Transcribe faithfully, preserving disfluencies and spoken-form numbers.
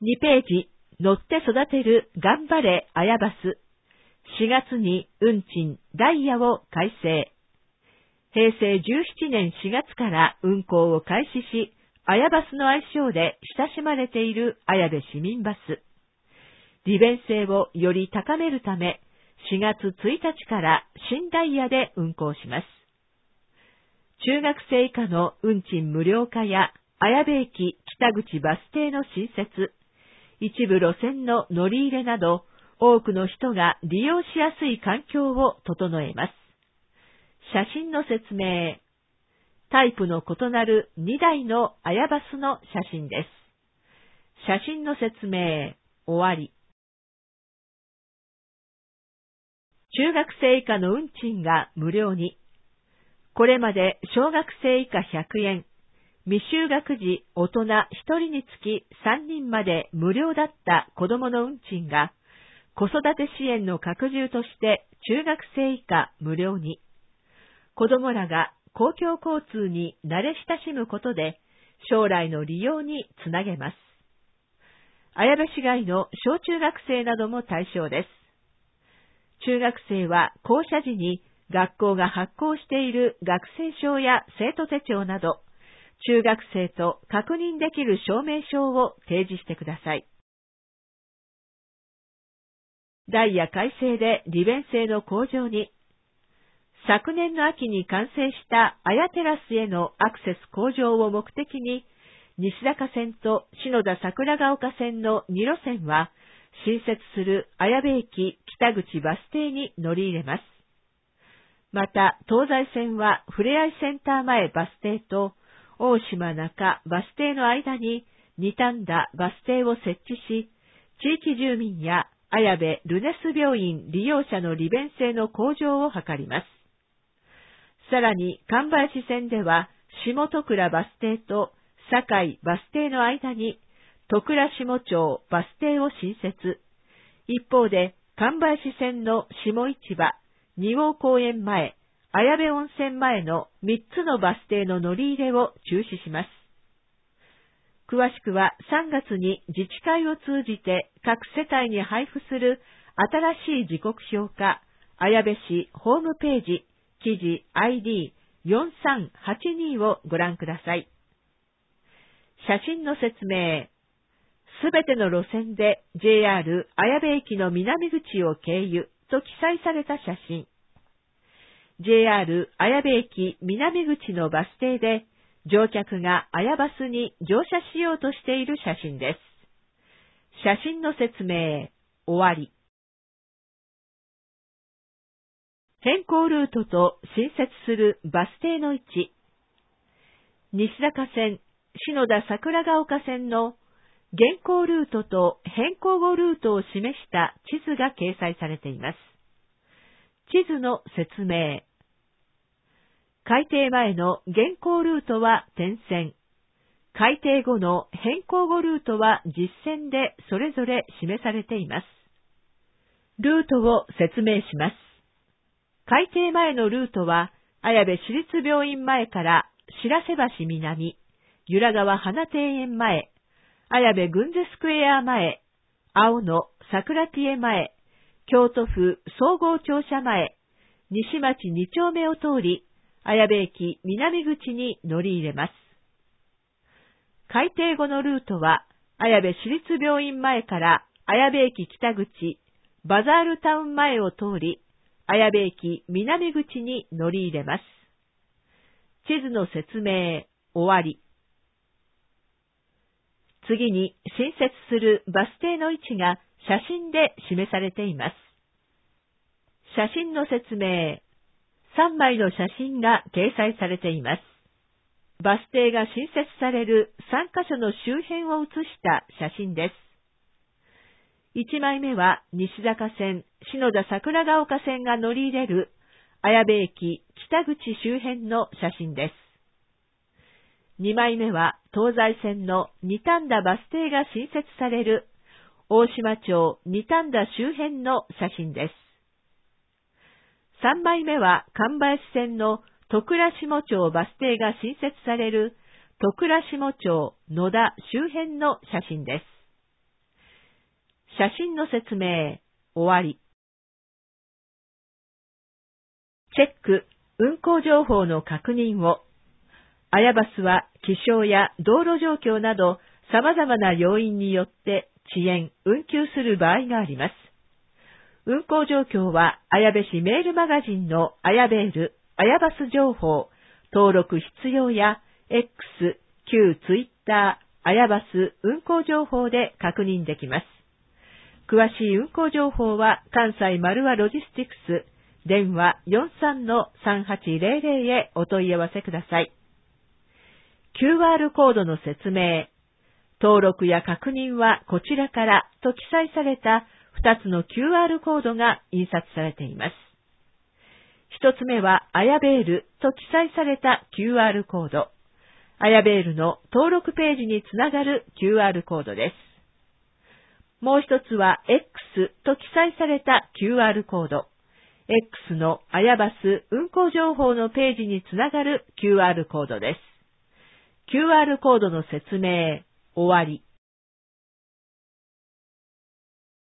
にページ、乗って育てる頑張れ綾バス。しがつに運賃ダイヤを改正。へいせいじゅうななねんしがつから運行を開始し、綾バスの愛称で親しまれている綾部市民バス。利便性をより高めるため、しがつついたちから新ダイヤで運行します。中学生以下の運賃無料化や綾部駅北口バス停の新設、一部路線の乗り入れなど、多くの人が利用しやすい環境を整えます。写真の説明。タイプの異なるにだいの綾バスの写真です。写真の説明。終わり。中学生以下の運賃が無料に。これまで小学生以下ひゃくえん、未就学児大人ひとりにつきさんにんまで無料だった子どもの運賃が、子育て支援の拡充として中学生以下無料に。子どもらが公共交通に慣れ親しむことで、将来の利用につなげます。綾部市外の小中学生なども対象です。中学生は降車時に学校が発行している学生証や生徒手帳など、中学生と確認できる証明書を提示してください。ダイヤ改正で利便性の向上に。昨年の秋に完成した綾テラスへのアクセス向上を目的に、西坂線と篠田桜ヶ丘線のに路線は、新設する綾部駅北口バス停に乗り入れます。また、東西線はふれあいセンター前バス停と大島中バス停の間に二反田バス停を設置し、地域住民や綾部ルネス病院利用者の利便性の向上を図ります。さらに、神林線では下戸倉バス停と堺バス停の間に戸倉下町バス停を新設。一方で、神林線の下市場、二号公園前、綾部温泉前のみっつのバス停の乗り入れを中止します。詳しくはさんがつに自治会を通じて各世帯に配布する新しい時刻表か、綾部市ホームページ、記事 アイディーよんさんはちに をご覧ください。写真の説明。すべての路線で ジェイアール 綾部駅の南口を経由と記載された写真。ジェイアール 綾部駅南口のバス停で乗客が綾バスに乗車しようとしている写真です。写真の説明。終わり。変更ルートと新設するバス停の位置。西坂線、篠田桜ヶ丘線の現行ルートと変更後ルートを示した地図が掲載されています。地図の説明。改定前の現行ルートは点線。改定後の変更後ルートは実線でそれぞれ示されています。ルートを説明します。改定前のルートは、綾部市立病院前から白瀬橋南、由良川花庭園前、綾部軍勢スクエア前、青野桜ティエ前、京都府総合庁舎前、西町に丁目を通り、綾部駅南口に乗り入れます。改定後のルートは、綾部市立病院前から綾部駅北口、バザールタウン前を通り、綾部駅南口に乗り入れます。地図の説明。終わり。次に新設するバス停の位置が写真で示されています。写真の説明。さんまいの写真が掲載されています。バス停が新設されるさんかしょの周辺を写した写真です。いちまいめは西坂線、篠田桜ヶ丘線が乗り入れる綾部駅北口周辺の写真です。にまいめは東西線の二反田バス停が新設される大島町二反田周辺の写真です。さんまいめは神林線の戸倉下町バス停が新設される戸倉下町野田周辺の写真です。 写真の説明、終わり。チェック、運行情報の確認を。アヤバスは気象や道路状況など様々な要因によって遅延、運休する場合があります。運行状況は綾部市メールマガジンのアヤベール、アヤバス情報、登録必要や X、旧ツイッター、アヤバス運行情報で確認できます。詳しい運行情報は関西丸和ロジスティクス、電話 よんさんのさんはちゼロゼロ へお問い合わせください。キューアール コードの説明。登録や確認はこちらからと記載されたふたつの キューアール コードが印刷されています。ひとつめはアヤベールと記載された キューアール コード。アヤベールの登録ページにつながる キューアール コードです。もう一つは X と記載された キューアール コード。X のアヤバス運行情報のページにつながる キューアール コードです。キューアール コードの説明、終わり。